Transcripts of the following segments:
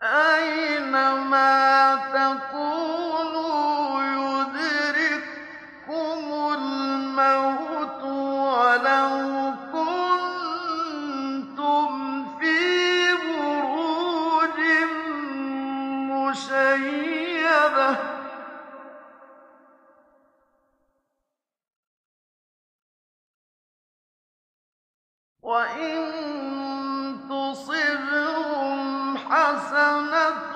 أَيْنَمَا تَكُونُوا يُدْرِككُّمُ الْمَوْتُ وَلَوْ كُنتُمْ فِي بُرُوجٍ مُّشَيَّدَةٍ ۗ وَإِن تُصِبْهُمْ حَسَنَةٌ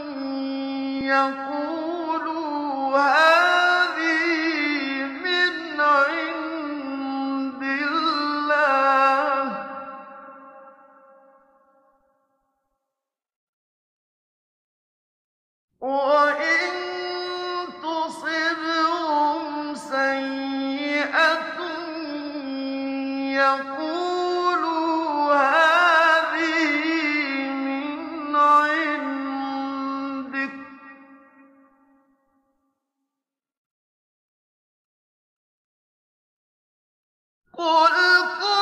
يَقُولُوا هَٰذِهِ مِنْ عِندِ اللَّهِ ۖ وَإِن تُصِبْهُمْ سَيِّئَةٌ يَقُولُوا هَٰذِهِ مِنْ عِندِكَ ۚ قُلْ